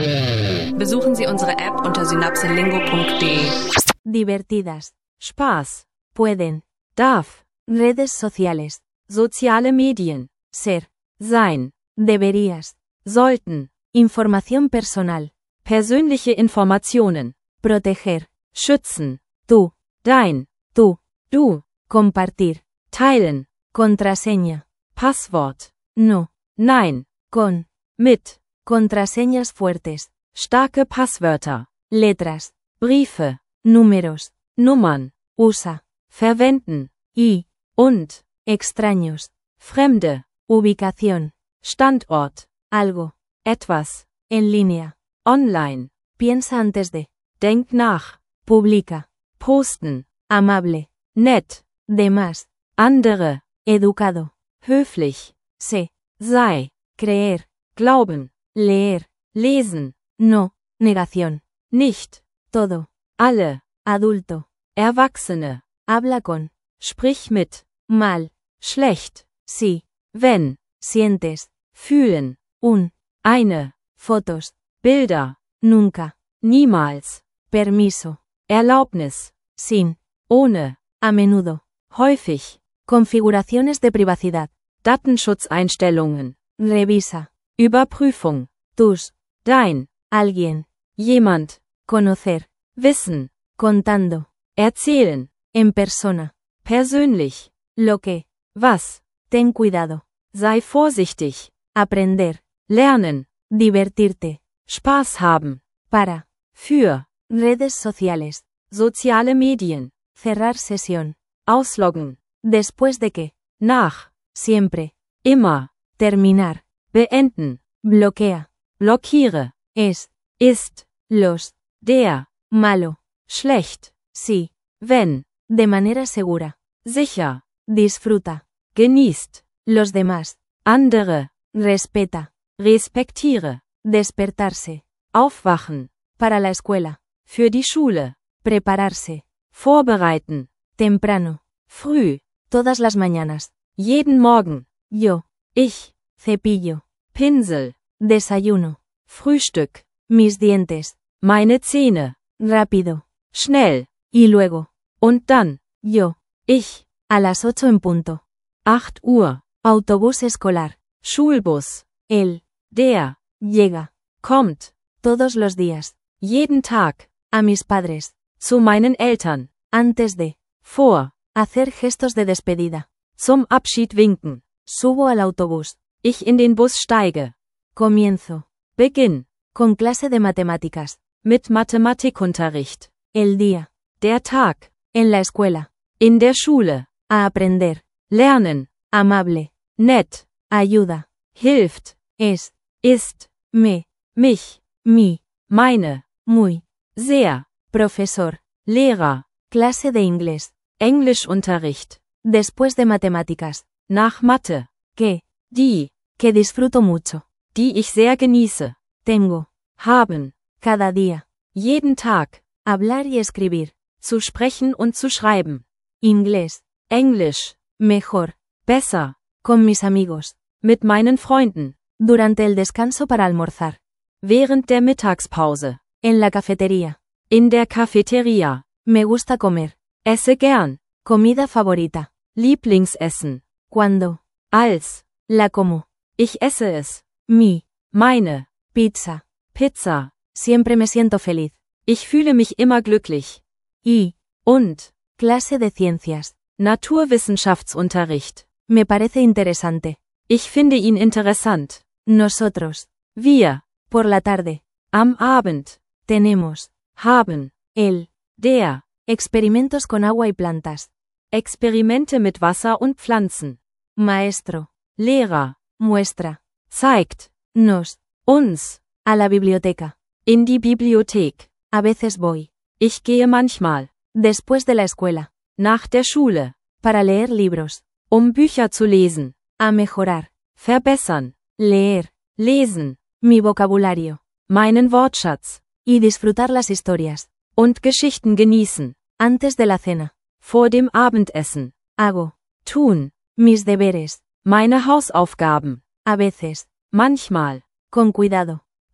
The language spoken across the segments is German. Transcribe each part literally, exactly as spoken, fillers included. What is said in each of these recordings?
Besuchen Sie unsere App unter synapselingo punkt de. Divertidas. Spaß. Pueden. Darf. Redes sociales. Soziale Medien. Ser. Sein. Deberías. Sollten. Información personal. Persönliche Informationen. Proteger. Schützen. Tú. Dein. Tú. Du. Compartir. Teilen. Contraseña. Passwort. No. Nein. Con. Mit. Contraseñas fuertes. Starke Passwörter. Letras. Briefe. Números. Nummern. Usa. Verwenden. Y. Und. Extraños. Fremde. Ubicación. Standort. Algo. Etwas. En línea. Online. Piensa antes de. Denk nach. Publica. Posten. Amable. Nett. Demás. Andere. Educado. Höflich. Sé. Sei. Creer. Glauben. Leer. Lesen. No. Negación. Nicht. Todo. Alle. Adulto. Erwachsene. Habla con. Sprich mit. Mal. Schlecht. Sí. Wenn. Sientes. Fühlen. Un. Eine. Fotos. Bilder. Nunca. Niemals. Permiso. Erlaubnis. Sin. Ohne. A menudo. Häufig. Configuraciones de privacidad. Datenschutzeinstellungen. Revisa. Überprüfung. Tus. Dein. Alguien. Jemand. Conocer. Wissen. Contando. Erzählen. En persona. Persönlich. Lo que. Was. Ten cuidado. Sei vorsichtig. Aprender. Lernen. Divertirte. Spaß haben. Para. Für. Redes sociales. Soziale Medien. Cerrar sesión. Ausloggen. Después de que. Nach. Siempre. Immer. Terminar. Beenden. Bloquea. Blockiere. Es. Ist. Los. Der. Malo. Schlecht. Sí. Wenn. De manera segura. Sicher. Disfruta. Genießt. Los demás. Andere. Respeta. Respektiere. Despertarse. Aufwachen. Para la escuela. Für die Schule. Prepararse. Vorbereiten. Temprano. Früh. Todas las mañanas. Jeden Morgen. Yo. Ich. Cepillo. Pinsel. Desayuno. Frühstück. Mis dientes. Meine Zähne. Rápido. Schnell. Y luego. Und dann. Yo. Ich. A las ocho en punto. acht Uhr. Autobús escolar. Schulbus. Él. Der. Llega. Kommt. Todos los días. Jeden Tag. A mis padres. Zu meinen Eltern. Antes de. Vor. Hacer gestos de despedida. Zum Abschied winken. Subo al autobús. Ich in den Bus steige. Comienzo. Beginn. Con clase de matemáticas. Mit Mathematikunterricht. El día. Der Tag. En la escuela. In der Schule. A aprender. Lernen. Amable. Nett. Ayuda. Hilft. Es. Ist. Me. Mich. Mi. Meine. Muy. Sehr. Profesor. Lehrer. Clase de inglés. Englischunterricht. Después de matemáticas. Nach Mathe. Que. Die. Que disfruto mucho. Die ich sehr genieße. Tengo. Haben. Cada día. Jeden Tag. Hablar y escribir. Zu sprechen und zu schreiben. Inglés. Englisch. Mejor. Besser. Con mis amigos. Mit meinen Freunden. Durante el descanso para almorzar. Während der Mittagspause. En la cafetería. In der Cafeteria. Me gusta comer. Esse gern. Comida favorita. Lieblingsessen. Cuando. Als. La como. Ich esse es. Mi. Meine. Pizza. Pizza. Siempre me siento feliz. Ich fühle mich immer glücklich. Y. Und. Clase de ciencias. Naturwissenschaftsunterricht. Me parece interesante. Ich finde ihn interessant. Nosotros. Wir. Por la tarde. Am Abend. Tenemos. Haben. El. Der. Experimentos con agua y plantas. Experimente mit Wasser und Pflanzen. Maestro. Lehrer. Muestra. Zeigt. Nos. Uns. A la biblioteca. In die Bibliothek. A veces voy. Ich gehe manchmal. Después de la escuela. Nach der Schule. Para leer libros. Um Bücher zu lesen. A mejorar. Verbessern. Leer. Lesen. Mi vocabulario. Meinen Wortschatz. Y disfrutar las historias. Und Geschichten genießen. Antes de la cena. Vor dem Abendessen. Hago. Tun. Mis deberes. Meine Hausaufgaben. A veces. Manchmal. Con cuidado.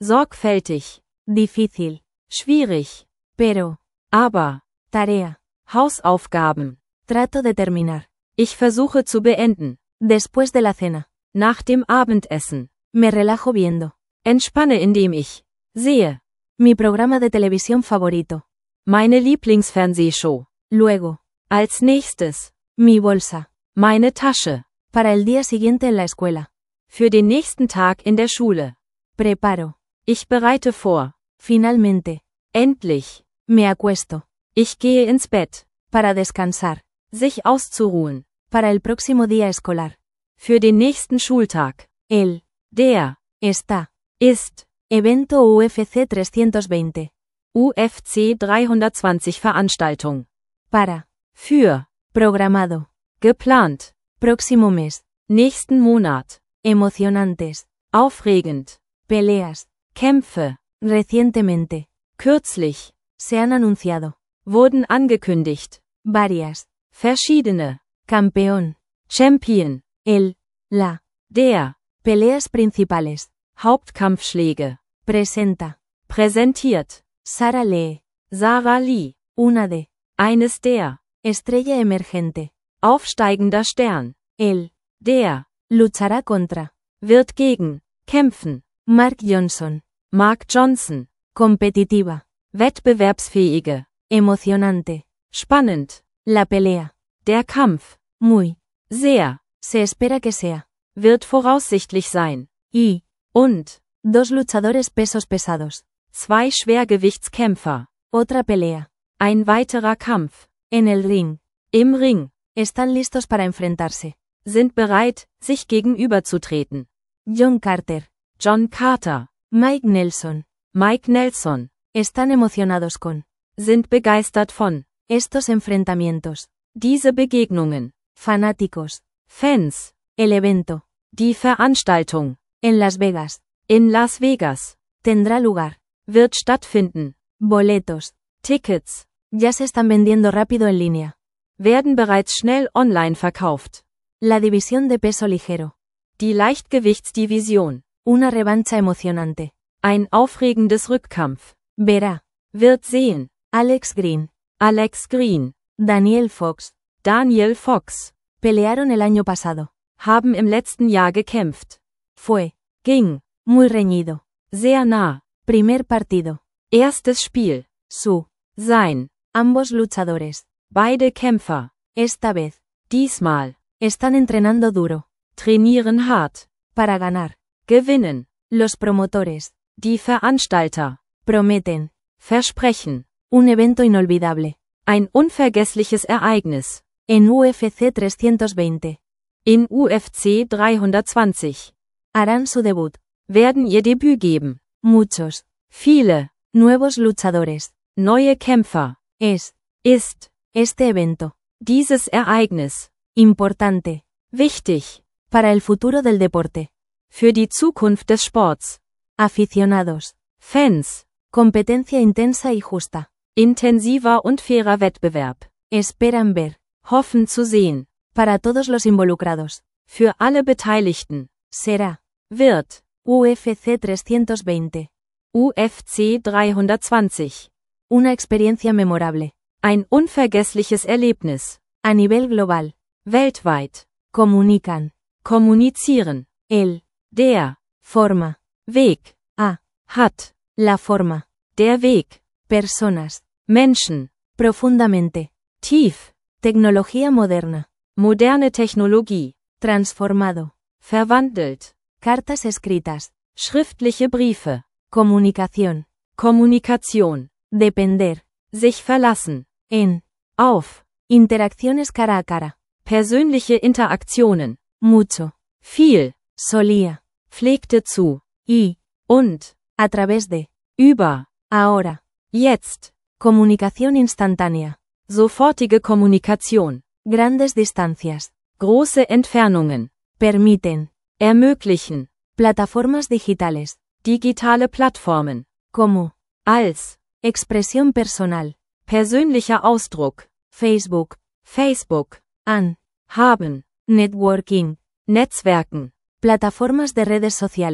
sorgfältig, difícil, schwierig, pero, aber, tarea, Hausaufgaben. trato de terminar. Ich versuche zu beenden. Después de la cena, Nach dem Abendessen. me relajo viendo. Entspanne indem ich sehe. Mi programa de televisión favorito. Meine Lieblingsfernsehshow. Luego, Als nächstes. mi bolsa. Meine Tasche. Para el día siguiente en la escuela. Für den nächsten Tag in der Schule. Preparo. Ich bereite vor. Finalmente, Endlich. me acuesto. Ich gehe ins Bett. Para descansar. Sich auszuruhen. Para el próximo día escolar. Für den nächsten Schultag. El, Der. está. Ist. Evento U F C trescientos veinte. U F C dreihundertzwanzig Veranstaltung. Para. Für. Programado. Geplant. Próximo mes. Nächsten Monat. Emocionantes. Aufregend. Peleas. Kämpfe. Recientemente. Kürzlich. Se han anunciado. Wurden angekündigt. Varias. Verschiedene. Campeón. Champion. El. La. Der. Peleas principales. Hauptkampfschläge. Presenta. Präsentiert. Sara Lee. Sarah Lee. Una de. Eines der. Estrella emergente. Aufsteigender Stern. El. Der. Luchará contra. Wird gegen. Kämpfen. Mark Johnson. Mark Johnson. Competitiva. Wettbewerbsfähige. Emocionante. Spannend. La pelea. Der Kampf. Muy. Sehr. Se espera que sea. Wird voraussichtlich sein. Y. Und. Dos luchadores pesos pesados. Zwei Schwergewichtskämpfer. Otra pelea. Ein weiterer Kampf. En el ring. Im Ring. Están listos para enfrentarse. Sind bereit, sich gegenüberzutreten. John Carter. John Carter. Mike Nelson. Mike Nelson. Están emocionados con. Sind begeistert von. Estos enfrentamientos. Diese Begegnungen. Fanáticos. Fans. El evento. Die Veranstaltung. En Las Vegas. In Las Vegas. Tendrá lugar. Wird stattfinden. Boletos. Tickets. Ya se están vendiendo rápido en línea. Werden bereits schnell online verkauft. La división de peso ligero. Die Leichtgewichtsdivision. Una revancha emocionante. Ein aufregendes Rückkampf. Verá. Wird sehen. Alex Green. Alex Green. Daniel Fox. Daniel Fox. Pelearon el año pasado. Haben im letzten Jahr gekämpft. Fue. Ging. Muy reñido. Sehr nah. Primer partido. Erstes Spiel. Su. Sein. Ambos luchadores. Beide Kämpfer. Esta vez. Diesmal. Están entrenando duro. Trainieren hart. Para ganar. Gewinnen. Los promotores. Die Veranstalter. Prometen. Versprechen. Un evento inolvidable. Ein unvergessliches Ereignis. En U F C trescientos veinte. In U F C dreihundertzwanzig. Harán su debut. Werden ihr Debüt geben. Muchos. Viele. Nuevos luchadores. Neue Kämpfer. Es. Ist. Este evento. Dieses Ereignis. Importante. Wichtig. Para el futuro del deporte. Für die Zukunft des Sports. Aficionados. Fans. Competencia intensa y justa. Intensiver und fairer Wettbewerb. Esperan ver. Hoffen zu sehen. Para todos los involucrados. Für alle Beteiligten. Será. Wird. U F C trescientos veinte. U F C dreihundertzwanzig. Una experiencia memorable. Ein unvergessliches Erlebnis. A nivel global. Weltweit. Comunican. Kommunizieren. El. Der. Forma. Weg. A. Hat. La forma. Der Weg. Personas. Menschen. Profundamente. Tief. Tecnología moderna. Moderne Technologie. Transformado. Verwandelt. Cartas escritas. Schriftliche Briefe. Comunicación. Kommunikation. Depender. Sich verlassen. En. Auf. Interacciones cara a cara. Persönliche Interaktionen. Mucho. Viel. Solía. Pflegte zu. Y. Und. A través de. Über. Ahora. Jetzt. Comunicación instantánea. Sofortige Kommunikation. Grandes distancias. Große Entfernungen. Permiten. Ermöglichen. Plataformas digitales. Digitale Plattformen. Como. Als. Expresión personal. Persönlicher Ausdruck. Facebook. Facebook. An. Haben. Networking. Netzwerken. Plataformas de redes sociales.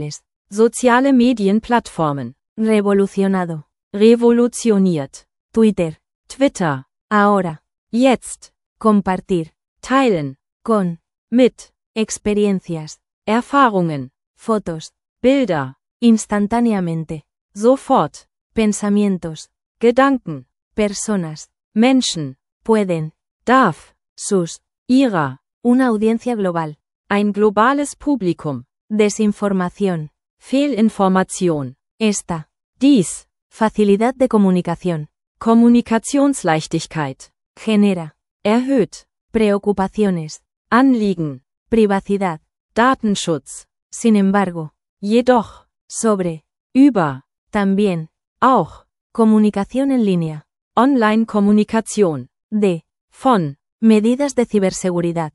Soziale Medienplattformen. Revolucionado. Revolutioniert. Twitter. Twitter. Ahora. Jetzt. Compartir. Teilen. Con. Mit. Experiencias. Erfahrungen. Fotos. Bilder. Instantáneamente. Sofort. Pensamientos. Gedanken. Personas. Menschen. Pueden. Darf. Sus. Ihrer. Una audiencia global. Ein globales Publikum. Desinformación. Fehlinformation. Esta. Dies. Facilidad de comunicación. Kommunikationsleichtigkeit. Genera. Erhöht. Preocupaciones. Anliegen. Privacidad. Datenschutz. Sin embargo. Jedoch. Sobre. Über. También. Auch. Comunicación en línea. Online-Kommunikation. De. Von. Medidas de ciberseguridad.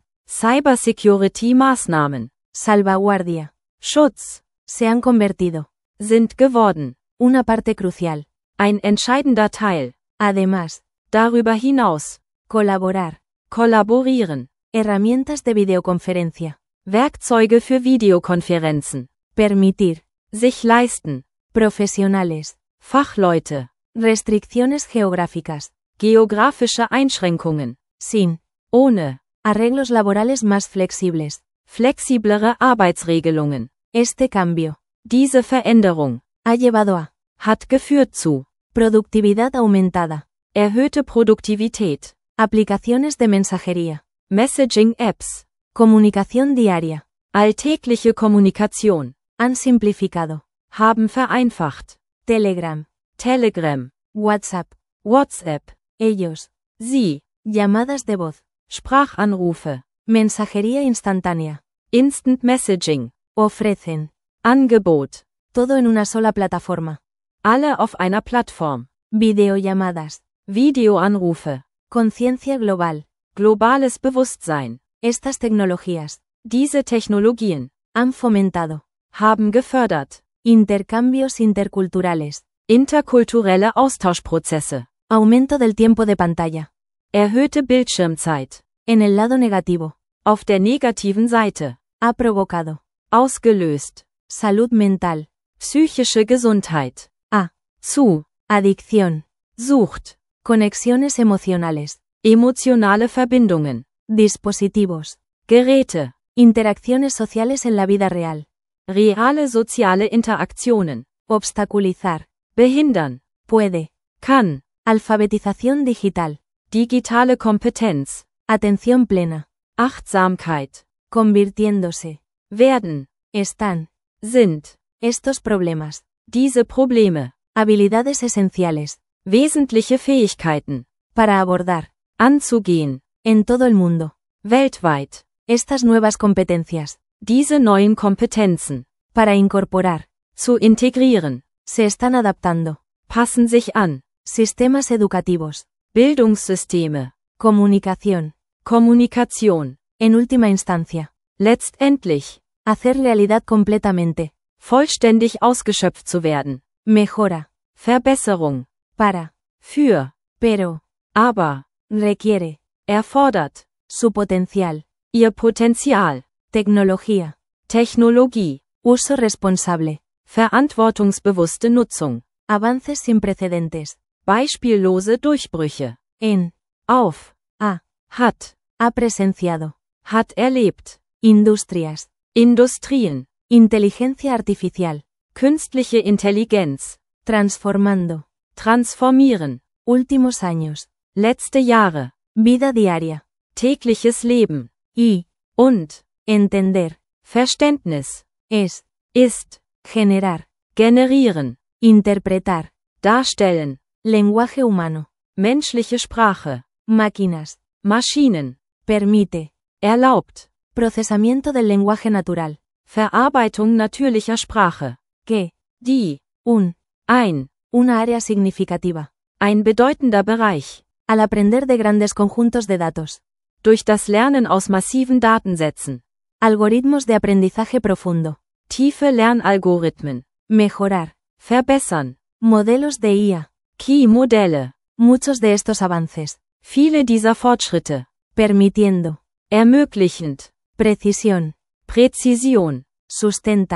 Cybersecurity-Maßnahmen. Salvaguardia. Schutz. Se han convertido. Sind geworden. Una parte crucial. Ein entscheidender Teil. Además. Darüber hinaus. Colaborar. Kollaborieren. Herramientas de videoconferencia. Werkzeuge für Videokonferenzen. Permitir. Sich leisten. Profesionales. Fachleute. Restricciones geográficas. Geografische Einschränkungen. Sin. Ohne. Arreglos laborales más flexibles. Flexiblere Arbeitsregelungen. Este cambio. Diese Veränderung. Ha llevado a. Hat geführt zu. Productividad aumentada. Erhöhte Produktivität. Aplicaciones de mensajería. Messaging-Apps. Comunicación diaria. Alltägliche Kommunikation. Han simplificado. Haben vereinfacht. Telegram. Telegram. WhatsApp. WhatsApp. Ellos. Sie. Llamadas de voz. Sprachanrufe. Mensajería instantánea. Instant Messaging. Ofrecen. Angebot. Todo en una sola plataforma. Alle auf einer Plattform. Videollamadas. Videoanrufe. Conciencia global. Globales Bewusstsein. Estas tecnologías. Diese Technologien. Han fomentado. Haben gefördert. Intercambios interculturales. Interkulturelle Austauschprozesse. Aumento del tiempo de pantalla. Erhöhte Bildschirmzeit. En el lado negativo. Auf der negativen Seite. Ha provocado. Ausgelöst. Salud mental. Psychische Gesundheit. A. Zu. Adicción. Sucht. Conexiones emocionales. Emotionale Verbindungen. Dispositivos. Geräte. Interacciones sociales en la vida real. Reale soziale Interaktionen. Obstaculizar. Behindern. Puede. Kann. Alfabetización digital. Digitale Kompetenz. Atención plena. Achtsamkeit. Convirtiéndose. Werden. Están. Sind. Estos problemas. Diese Probleme. Habilidades esenciales. Wesentliche Fähigkeiten. Para abordar. Anzugehen. En todo el mundo. Weltweit. Estas nuevas competencias. Diese neuen Kompetenzen. Para incorporar. Zu integrieren. Se están adaptando. Passen sich an. Sistemas educativos. Bildungssysteme. Comunicación. Kommunikation. En última instancia. Letztendlich. Hacer realidad completamente. Vollständig ausgeschöpft zu werden. Mejora. Verbesserung. Para. Für. Pero. Aber. Requiere. Erfordert. Su potencial. Ihr Potenzial. Tecnología. Technologie. Uso responsable. Verantwortungsbewusste Nutzung. Avances sin precedentes. Beispiellose Durchbrüche. En. Auf. A. Hat. Ha presenciado. Hat erlebt. Industrias. Industrien. Inteligencia artificial. Künstliche Intelligenz. Transformando. Transformieren. Últimos años. Letzte Jahre. Vida diaria. Tägliches Leben. Y. Und. Entender. Verständnis. Es. Ist. Generar. Generieren. Interpretar. Darstellen. Lenguaje humano. Menschliche Sprache. Máquinas. Maschinen. Permite. Erlaubt. Procesamiento del lenguaje natural. Verarbeitung natürlicher Sprache. Que. Die. Un. Ein. Una área significativa. Ein bedeutender Bereich. Al aprender de grandes conjuntos de datos. Durch das Lernen aus massiven Datensätzen. Algoritmos de aprendizaje profundo. Tiefe Lernalgorithmen. Mejorar. Verbessern. Modelos de I A. Key-Modelle. Muchos de estos avances. Viele dieser Fortschritte. Permitiendo. Ermöglichend. Precisión. Präzision. Sustentan.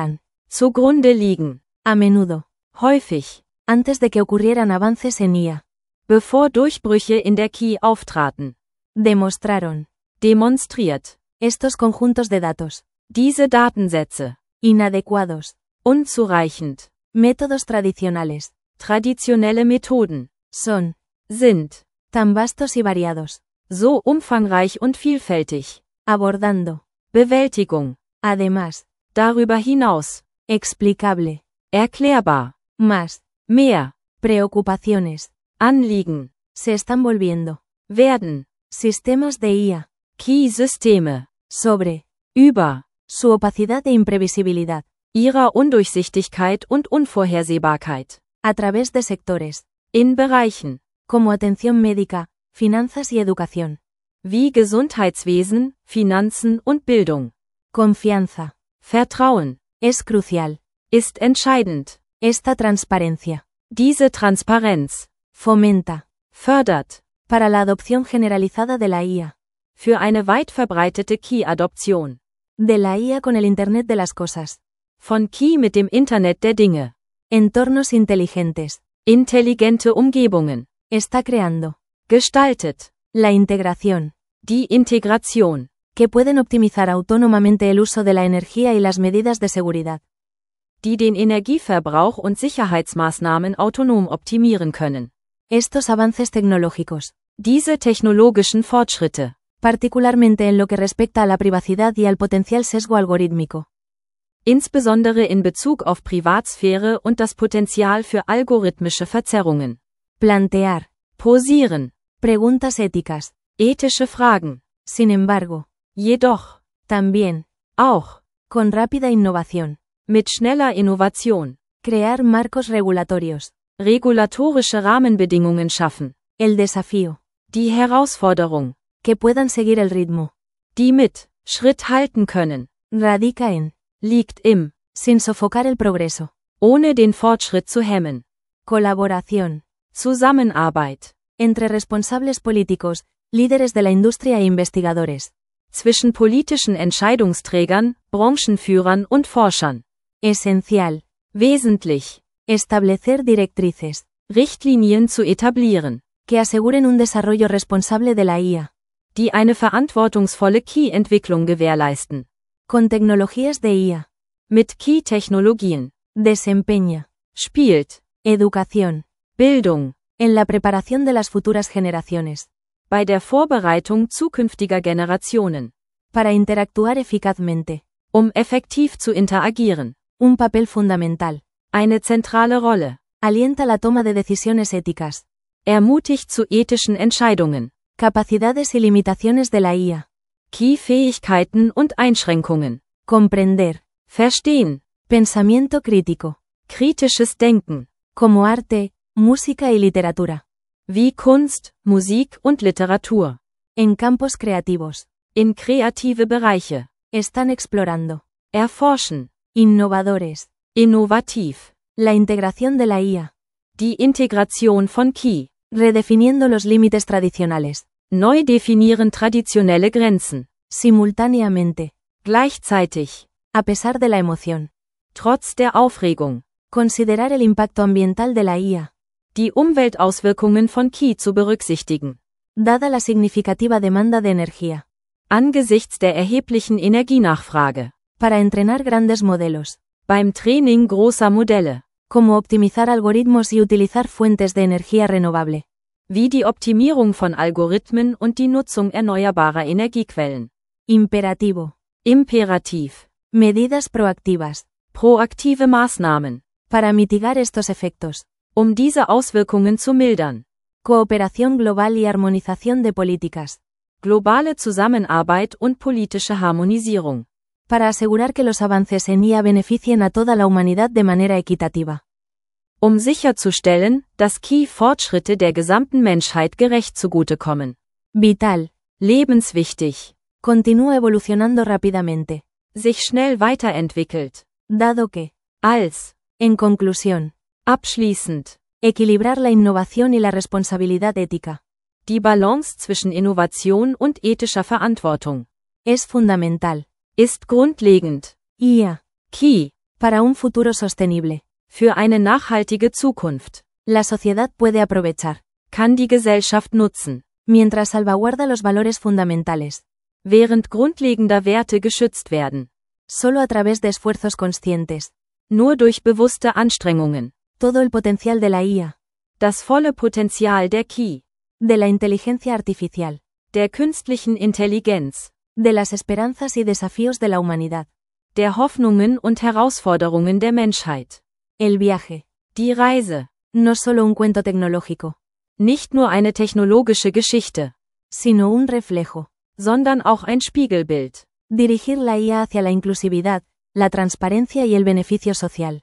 zugrunde liegen, A menudo. häufig, Antes de que ocurrieran avances en I A. bevor Durchbrüche in der Key auftraten. Demostraron. Demonstriert. Estos conjuntos de datos. Diese Datensätze. Inadecuados. Unzureichend. Métodos tradicionales. Traditionelle Methoden. Son. Sind. Tan vastos y variados. So umfangreich und vielfältig. Abordando. Bewältigung. Además. Darüber hinaus. Explicable. Erklärbar. Más. Mehr. Preocupaciones. Anliegen. Se están volviendo. Werden. Sistemas de I A. Key-Systeme. Sobre. Über. Su opacidad e imprevisibilidad. Ihrer Undurchsichtigkeit und Unvorhersehbarkeit. A través de sectores. In Bereichen. Como atención médica, finanzas y educación. Wie Gesundheitswesen, Finanzen und Bildung. Confianza. Vertrauen. Es crucial. Ist entscheidend. Esta transparencia. Diese Transparenz. Fomenta. Fördert. Para la adopción generalizada de la I A. Für eine weit verbreitete Key-Adoption. De la I A con el Internet de las cosas. Von Key mit dem Internet der Dinge. Entornos inteligentes. Intelligente Umgebungen. Está creando. Gestaltet. La integración. Die Integration. Que pueden optimizar autónomamente el uso de la energía y las medidas de seguridad. Die den Energieverbrauch und Sicherheitsmaßnahmen autonom optimieren können. Estos avances tecnológicos. Diese technologischen Fortschritte. Particularmente en lo que respecta a la privacidad y al potencial sesgo algorítmico. Insbesondere in Bezug auf Privatsphäre und das Potenzial für algorithmische Verzerrungen. Plantear. Posieren. Preguntas éticas. Ethische Fragen. Sin embargo. Jedoch. También. Auch. Con rápida innovación. Mit schneller Innovation. Crear marcos regulatorios. Regulatorische Rahmenbedingungen schaffen. El desafío. Die Herausforderung. Que puedan seguir el ritmo. Die mit Schritt halten können. Radica en. Liegt im. Sin sofocar el progreso. Ohne den Fortschritt zu hemmen. Colaboración. Zusammenarbeit. Entre responsables políticos, líderes de la industria e investigadores. Zwischen politischen Entscheidungsträgern, Branchenführern und Forschern. Esencial. Wesentlich. Establecer directrices. Richtlinien zu etablieren. Que aseguren un desarrollo responsable de la I A. Die eine verantwortungsvolle Key-Entwicklung gewährleisten. Con tecnologías de I A. Mit Key-Technologien. Desempeña. Spielt. Educación. Bildung. En la preparación de las futuras generaciones. Bei der Vorbereitung zukünftiger Generationen. Para interactuar eficazmente. Um effektiv zu interagieren. Un papel fundamental. Eine zentrale Rolle. Alienta la toma de decisiones éticas. Ermutigt zu ethischen Entscheidungen. Capacidades y limitaciones de la I A. Key-Fähigkeiten und Einschränkungen. Comprender. Verstehen. Pensamiento crítico. Kritisches Denken. Como arte, música y literatura. Wie Kunst, Musik und Literatur. En campos creativos. In kreative Bereiche. Están explorando. Erforschen. Innovadores. Innovativ. La integración de la I A. Die Integration von Key. Redefiniendo los límites tradicionales. Neu definieren traditionelle Grenzen. Simultáneamente. Gleichzeitig. A pesar de la emoción. Trotz der Aufregung. Considerar el impacto ambiental de la I A. Die Umweltauswirkungen von Key zu berücksichtigen. Dada la significativa demanda de energía. Angesichts der erheblichen Energienachfrage. Para entrenar grandes modelos. Beim Training großer Modelle. Como optimizar algoritmos y utilizar fuentes de energía renovable. Wie die Optimierung von Algorithmen und die Nutzung erneuerbarer Energiequellen. Imperativo. Imperativ. Medidas proactivas. Proaktive Maßnahmen. Para mitigar estos efectos. Um diese Auswirkungen zu mildern. Cooperación global y armonización de políticas. Globale Zusammenarbeit und politische Harmonisierung. Para asegurar que los avances en I A beneficien a toda la humanidad de manera equitativa. Um sicherzustellen, dass Key-Fortschritte der gesamten Menschheit gerecht zugutekommen. Vital. Lebenswichtig. Continúa evolucionando rápidamente. Sich schnell weiterentwickelt. Dado que. Als. En conclusión. Abschließend. Equilibrar la innovación y la responsabilidad ética. Die Balance zwischen Innovation und ethischer Verantwortung. Es fundamental. Ist grundlegend. I A. Key. Para un futuro sostenible. Für eine nachhaltige Zukunft. La sociedad puede aprovechar. Kann die Gesellschaft nutzen. Mientras salvaguarda los valores fundamentales. Während grundlegender Werte geschützt werden. Solo a través de esfuerzos conscientes. Nur durch bewusste Anstrengungen. Todo el potencial de la I A. Das volle Potenzial der K I. De la inteligencia artificial. Der künstlichen Intelligenz. De las esperanzas y desafíos de la humanidad. Der Hoffnungen und Herausforderungen der Menschheit. El viaje. Die Reise. No solo un cuento tecnológico. Nicht nur eine technologische Geschichte. Sino un reflejo. Sondern auch ein Spiegelbild. Dirigir la I A hacia la inclusividad, la transparencia y el beneficio social.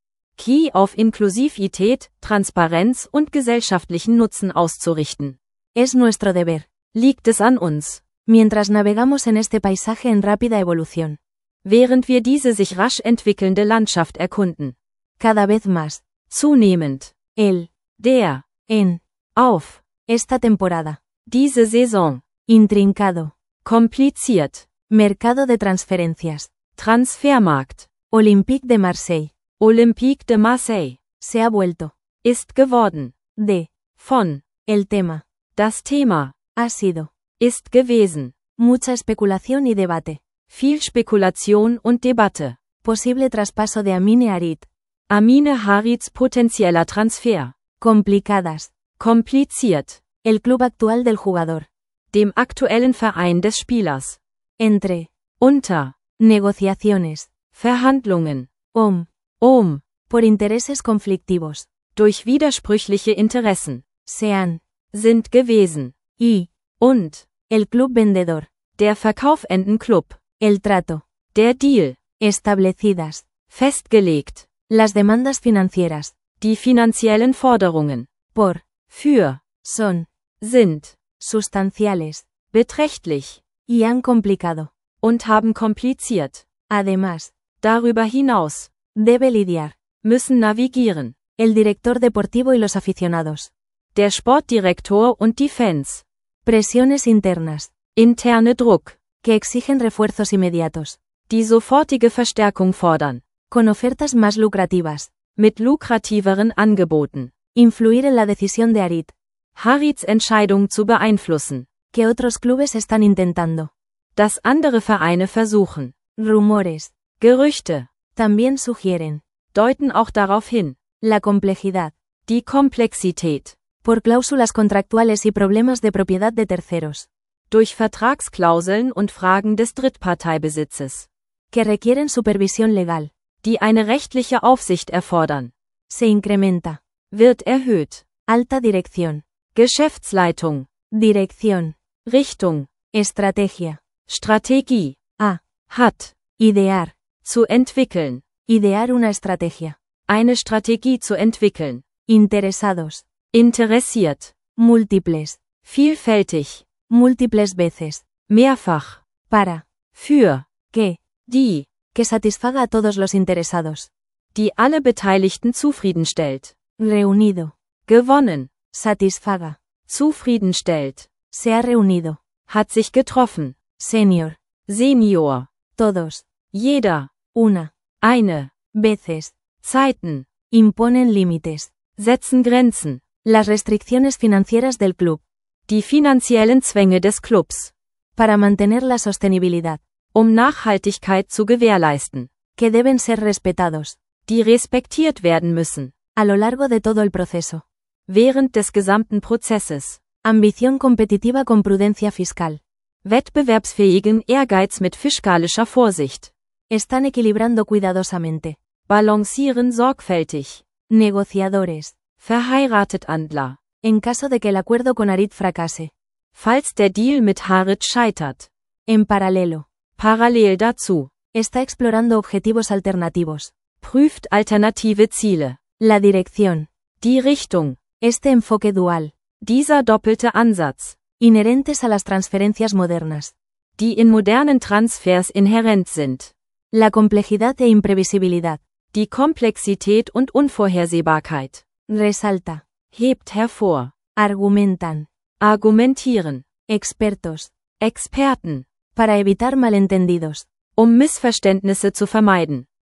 K I auf Inklusivität, Transparenz und gesellschaftlichen Nutzen auszurichten. Es nuestro deber. Liegt es an uns. Mientras navegamos en este paisaje en rápida evolución. Während wir diese sich rasch entwickelnde Landschaft erkunden. Cada vez más. Zunehmend. El. Der. En. Auf. Esta temporada. Diese Saison. Intrincado. Kompliziert. Mercado de transferencias. Transfermarkt. Olympique de Marseille. Olympique de Marseille. Se ha vuelto. Ist geworden. De. Von. El tema. Das Thema. Ha sido. Ist gewesen. Mucha especulación y debate. Viel Spekulation und Debatte. Posible traspaso de Amine Harit. Amine Harits potenzieller Transfer. Complicadas. Kompliziert. El club actual del jugador. Dem aktuellen Verein des Spielers. Entre. Unter. Negociaciones. Verhandlungen. Um. Um. Por intereses conflictivos. Durch widersprüchliche Interessen. Sean. Sind gewesen. Y. Und. El club vendedor. Der Verkaufendenclub. El trato. Der Deal. Establecidas. Festgelegt. Las demandas financieras. Die finanziellen Forderungen. Por. Für. Son. Sind. Sustanciales. Beträchtlich. Y han complicado. Und haben kompliziert. Además. Darüber hinaus. Debe lidiar. Müssen navigieren. El director deportivo y los aficionados. Der Sportdirektor und die Fans. Presiones internas. Interne Druck. Que exigen refuerzos inmediatos. Die sofortige Verstärkung fordern. Con ofertas más lucrativas. Mit lukrativeren Angeboten. Influir en la decisión de Harit. Harits Entscheidung zu beeinflussen. Que otros clubes están intentando. Das andere Vereine versuchen. Rumores. Gerüchte. También sugieren. Deuten auch darauf hin. La complejidad. Die Komplexität. Por cláusulas contractuales y problemas de propiedad de terceros. Durch Vertragsklauseln und Fragen des Drittparteibesitzes. Que requieren supervisión legal. Die eine rechtliche Aufsicht erfordern. Se incrementa. Wird erhöht. Alta dirección. Geschäftsleitung. Dirección. Richtung. Estrategia. Strategie. A. Hat. Idear. Zu entwickeln. Idear una estrategia. Eine Strategie zu entwickeln. Interesados. Interessiert. Múltiples. Vielfältig. Múltiples veces. Mehrfach. Para. Für. Que. Die. Que satisfaga a todos los interesados. Die alle Beteiligten zufriedenstellt. Reunido. Gewonnen. Satisfaga. Zufriedenstellt. Se ha reunido. Hat sich getroffen. Senior. Senior. Todos. Jeder. Una. Eine. Veces. Zeiten. Imponen límites. Setzen Grenzen. Las restricciones financieras del club. Die finanziellen Zwänge des Clubs. Para mantener la sostenibilidad. Um Nachhaltigkeit zu gewährleisten. Que deben ser respetados. Die respektiert werden müssen. A lo largo de todo el proceso. Während des gesamten Prozesses. Ambición competitiva con prudencia fiscal. Wettbewerbsfähigen Ehrgeiz mit fiskalischer Vorsicht. Están equilibrando cuidadosamente. Balancieren sorgfältig. Negociadores. Verheiratet Andler. En caso de que el acuerdo con Harit fracase. Falls der Deal mit Harit scheitert. En paralelo. Parallel dazu. Está explorando objetivos alternativos. Prüft alternative Ziele. La dirección. Die Richtung. Este enfoque dual. Dieser doppelte Ansatz. Inherentes a las transferencias modernas. Die in modernen Transfers inhärent sind. La complejidad e imprevisibilidad. Die Komplexität und Unvorhersehbarkeit. Resalta. Hebt hervor. Argumentan. Argumentieren. Expertos. Experten. Para evitar malentendidos. Um Missverständnisse zu vermeiden.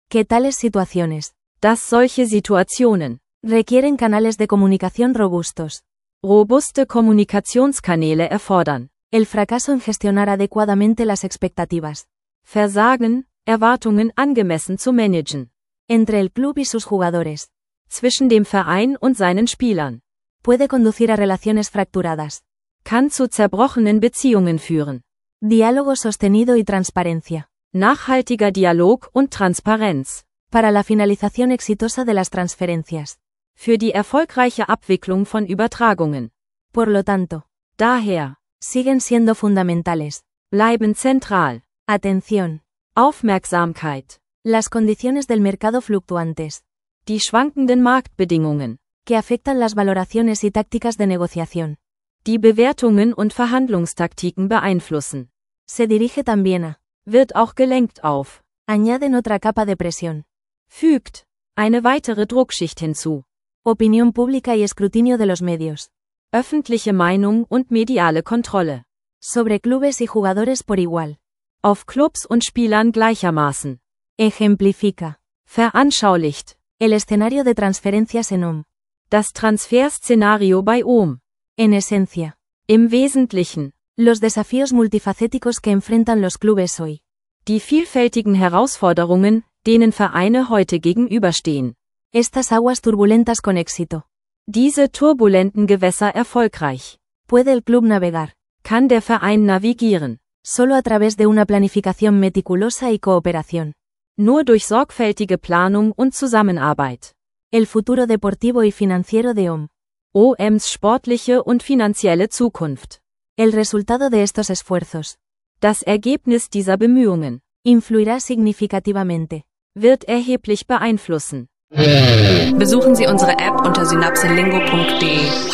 Que tales situaciones dass solche Situationen requieren canales de comunicación robustos. robuste Kommunikationskanäle erfordern. El fracaso en gestionar adecuadamente las expectativas Versagen, Erwartungen angemessen zu managen. entre el club y sus jugadores Zwischen dem Verein und seinen Spielern. puede conducir a relaciones fracturadas. Kann zu zerbrochenen Beziehungen führen. Diálogo sostenido y transparencia. Nachhaltiger Dialog und Transparenz. Para la finalización exitosa de las transferencias. Für die erfolgreiche Abwicklung von Übertragungen. Por lo tanto, Daher, siguen siendo fundamentales. bleiben zentral. Atención. Aufmerksamkeit. Las condiciones del mercado fluctuantes, Die schwankenden Marktbedingungen. que afectan las valoraciones y tácticas de negociación. Die Bewertungen und Verhandlungstaktiken beeinflussen. Se dirige también a, Wird auch gelenkt auf. añaden otra capa de presión. Fügt eine weitere Druckschicht hinzu. Opinión pública y escrutinio de los medios. Öffentliche Meinung und mediale Kontrolle. Sobre clubes y jugadores por igual. Auf Clubs und Spielern gleichermaßen. Ejemplifica. Veranschaulicht. El escenario de transferencias en O M. Das Transferszenario bei O M. En esencia. Im Wesentlichen. Los desafíos multifacéticos que enfrentan los clubes hoy. Die vielfältigen Herausforderungen, denen Vereine heute gegenüberstehen. Estas aguas turbulentas con éxito. Diese turbulenten Gewässer erfolgreich. Puede el club navegar. Kann der Verein navigieren. Solo a través de una planificación meticulosa y cooperación. Nur durch sorgfältige Planung und Zusammenarbeit. El futuro deportivo y financiero de O M. O Ms sportliche und finanzielle Zukunft. El resultado de estos esfuerzos Das Ergebnis dieser Bemühungen influirá significativamente. wird erheblich beeinflussen. Besuchen Sie unsere App unter synapselingo punkt de.